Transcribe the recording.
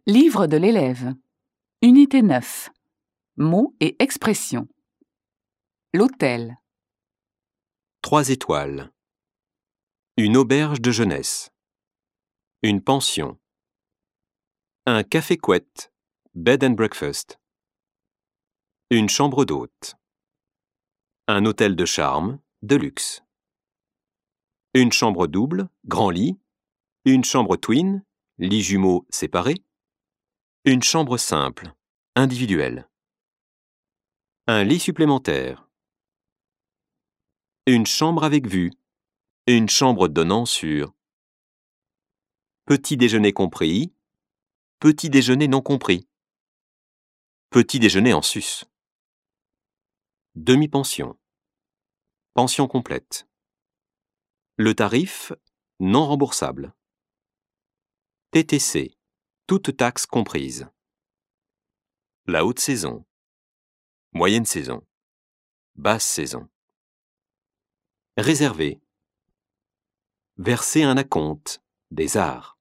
Livre de l'élève. Unité 9. Mots et expressions. L'hôtel. 3 étoiles. Une auberge de jeunesse. Une pension. Un café-couette, bed and breakfast. Une chambre d'hôte. Un hôtel de charme, de luxe. Une chambre double, grand lit. Une chambre twin, lit jumeaux séparés. Une chambre simple, individuelle. Un lit supplémentaire. Une chambre avec vue. Une chambre donnant sur. Petit déjeuner compris. Petit déjeuner non compris. Petit déjeuner en sus. Demi-pension. Pension complète. Le tarif, non remboursable. TTC, toutes taxes comprises. La haute saison. Moyenne saison. Basse saison. Réservé. Verser un acompte. Des arts.